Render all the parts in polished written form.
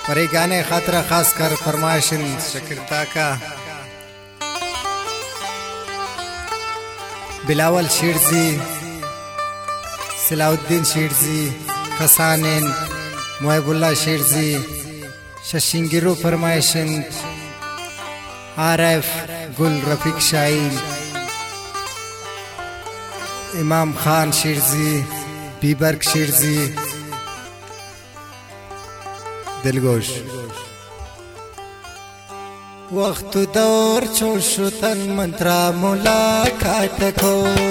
और ये गाने खातरा खास कर फरमाइशन शकीरता का बिलावल शिरजी, सलाउद्दीन शिरजी, खसानेन, मोहबुल्ला शिरजी, शशिंगिरो फरमाइशन, आरएफ, गुल रफीक शाहीन, इमाम खान शिरजी, बीबर्ग शिरजी, दिलगोश वक्त दौर छोशु तन मंत्रा मुलाकात को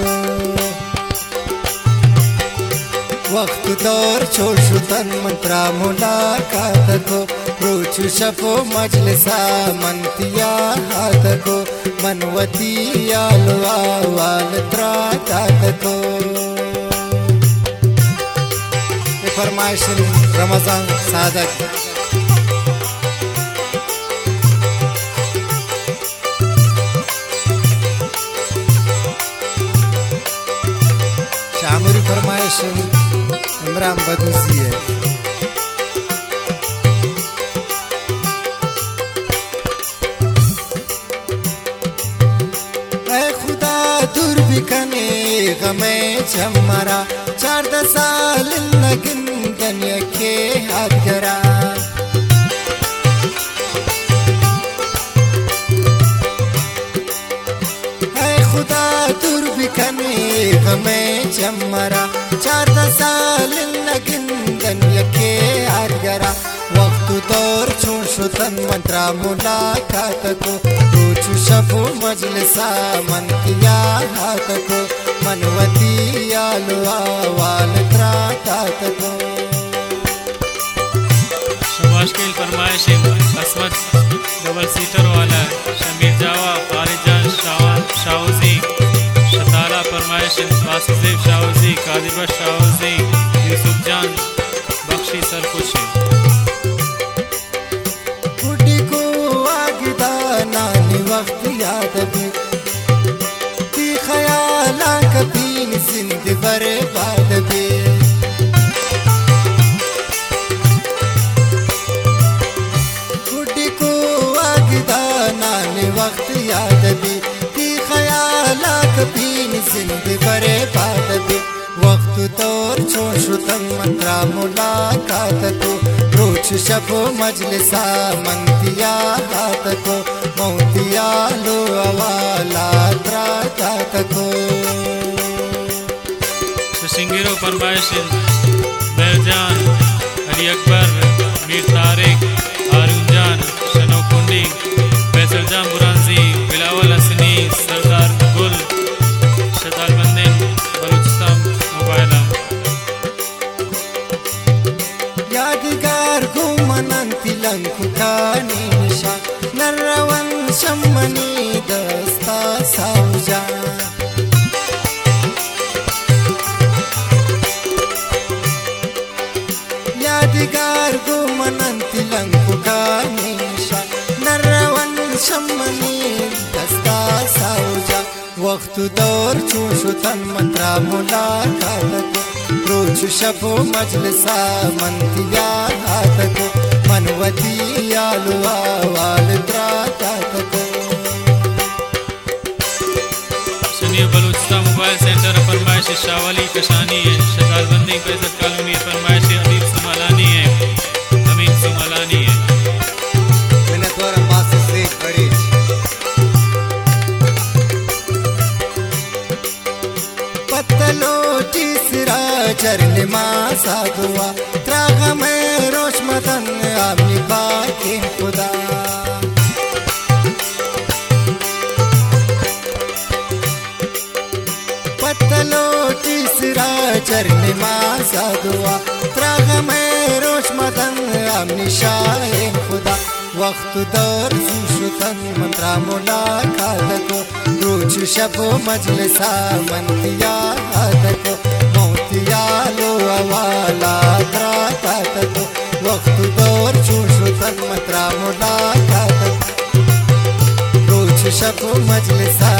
वक्त दौर छोशु तन मंत्रा मुलाकात को रोचु शपो मजलिसा मंतिया हाथ को मनवती आलवा वाल त्रातात को फरमाइश रमजान सादक शामुरी फरमाइश इमरान बदूसी है। ऐ खुदा दूर भी कने गमे चमरा 4 साल लगिन दुनिया के हाथ गरा ऐ खुदा दूर भी कने गमे चमरा 4 साल लगिन दुनिया के हाथ गरा वक्त दौर छोशु तन मंत्रा मुलाकात को रोचु शबो मजलिसा मन किया हाथ को मनवती आलवा वाल त्रातात को शबाशकेल फरमाइश असमत डबल सीटर वाला शमीर जावा फारिजान शाहौजी शताला फरमाइश वासिफ शाहौजी कादिबा शाहौजी यूसुफ जान बख्शी सरकुशी उड़ी को आगदा नानी वक्त याद भी ती ख्याला कभी जिंदगी बर्बाद भी उड़ी को आगदा नानी वक्त याद भी ती ख्याला कभी जिंदगी बर्बाद भी वक्त दौर छोशु तन मंत्रा मुलाकात को रोच शबो मजलिसा मंतिया हाथ को मौतिया लो अवाला त्रातात को शशिंगिरो फरमाइश बैरजान अली अकबर मीर तारिक हारून जान शनोकुंडी फैसल जान बुरांजी बिलावल हसनी सरदार गुल शताल बंदन बलूचिस्तान मोबाइल यादगार घुमनंती लंकु खानी निशा नरवन शम्मनी दस्ता साउजा यादगार घुमनंती लंकु खानी निशा नरवन शम्मनी दस्ता साउजा वक्त दौर छोशु तन मंत्रा मुलाकात को रोज शबो मजलिसा मंतिया हाथ को मनवती आलवा वाल त्रातात को सुनिए बलूचिस्तान मोबाइल सेंटर फरमाइश शावाली कशानी है शताल बंदी फैसल कॉलोनी फरमाइश अदीब सुमालानी है अमीन सुमालानी है पत्तलो तीसरा चरण मासा दुआ त्राग में रोश मदन आमी बाकी खुदा पत्तलो तीसरा चरण मासा दुआ त्राग में रोश मदन आमी शाहे खुदा वक्त दौर छोशु तन मंत्रा मुलाकात को रोज शबो मजलिसा मंतिया हाथ को मौतिया लो अवाला त्रातात को वक्त दौर छोशु तन मंत्रा मुलाकात को रोज शबो मजलिसा